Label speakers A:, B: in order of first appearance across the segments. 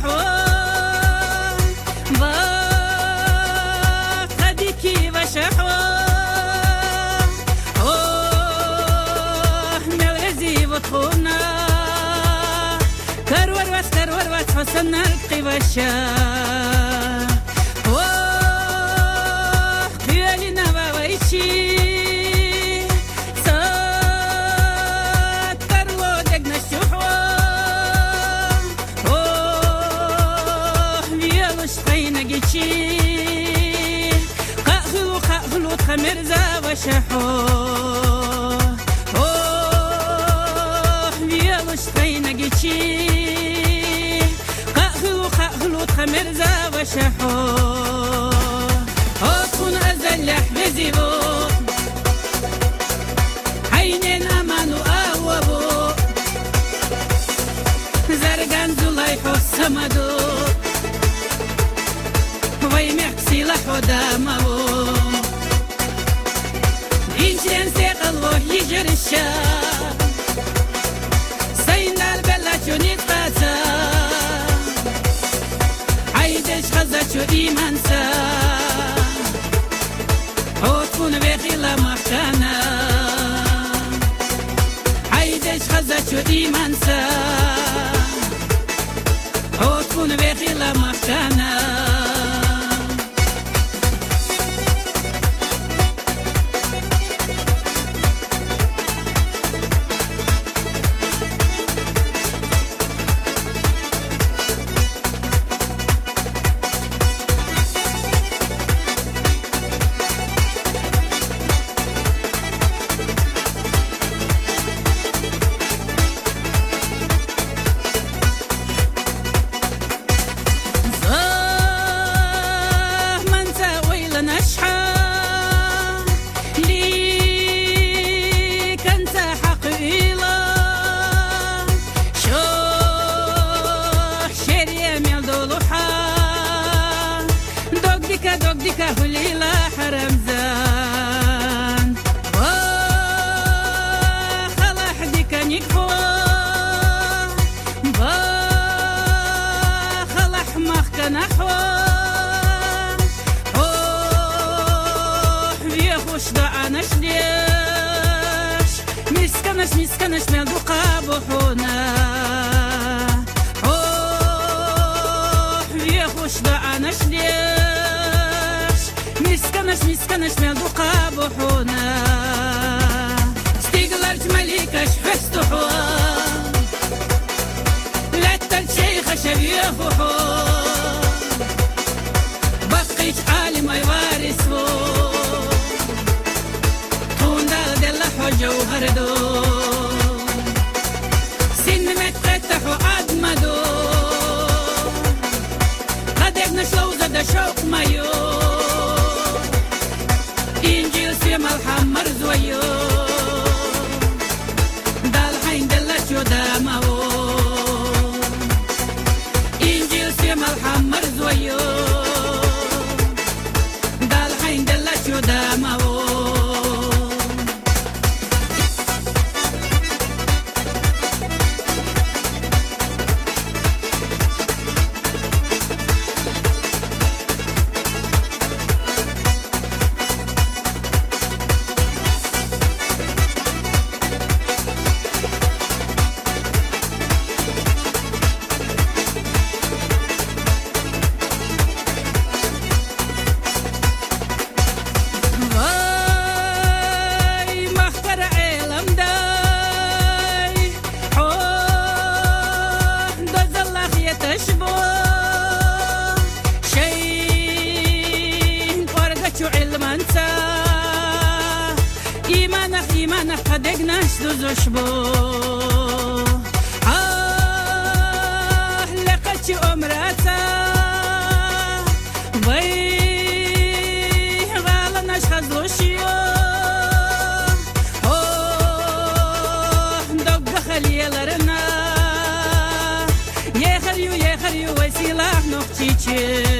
A: وشحو خديكي وشحو ملغزي وطخونا كرور وات حسن القي وشا قيالنا وويشي مرزا وشحو ويلوش طينقشي قهلو مرزا وشحو تكون أزلح بزيبو عينين أمانو أهوبو زرقان زلايحو السمدو ويمحسي لحو دامو إنشان سيقلوه يجر الشام سينا البلاتو نتقاتا عيدش خزاتو إيمانسا وتكون بخيلة مختانا عيدش خزاتو إيمانسا وتكون بخيلة مختانا ديكا هليلا حرمزان خلاح ديكا نيكفو خلاح مخكا نحو ويخوش دعانش ليش مسكنش ملدو قابوحونا ويخوش دعانش ليش مسكنش ملدو قابوحونا ستيقلرت مليكش فستحو لتا الشيخ شبيخوحو بقيت عالم يوارثو توندال دل حجو هردو سن متقتحو عدمدو قد ابنش لوزة دا شوق مايو الحمر زويو دال حين دلتشو دامو إنجيل سيم الحمر زويو دال حين دلتشو دامو إيمانك قدقناش دوزوشبو لقتش أمراتا غالناش خزلوشيو دوق خليلرنا يخريو وسيلاح نقتيتي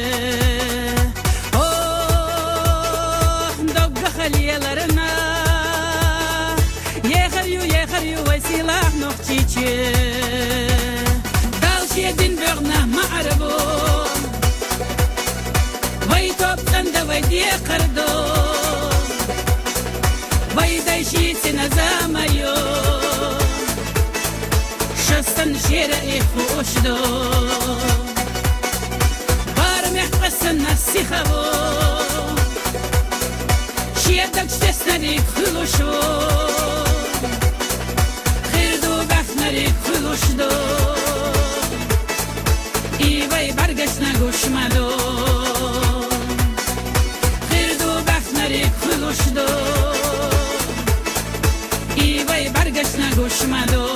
A: دوق خليلرنا يخريو وسيلاح نقتيتي دالشي دين بغنا معربو دیه قردو وای دایشی نزامیو شستن شیر ای خوش دو بارم یحقسن نفسی خوو شیر دکشتس نری خلوشو خیر دو بخت نری خلوش دو ای وای برگش نگوش مدو خیر دو بخت نری خلوش دو ای وای برگش نگوش مدو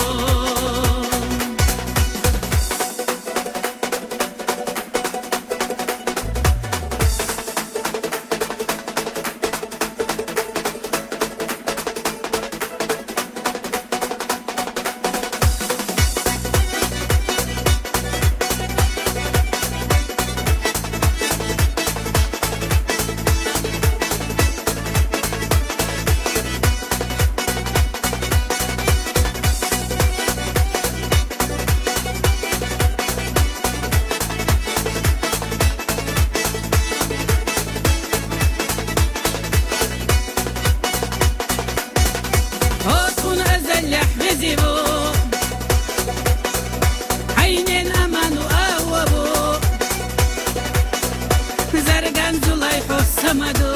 A: سمدو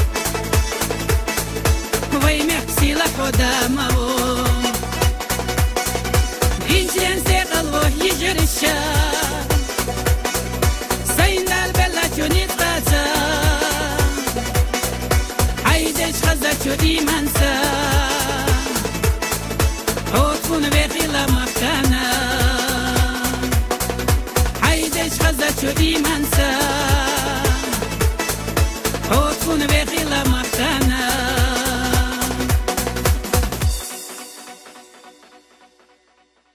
A: وای محسی لخدامو اینجن سقل و یجرشا سیندال بلا چونیت قاتا عیدش خزا چو ایمانسا اوتفون بخیلا مخانا عیدش خزا چو ایمانسا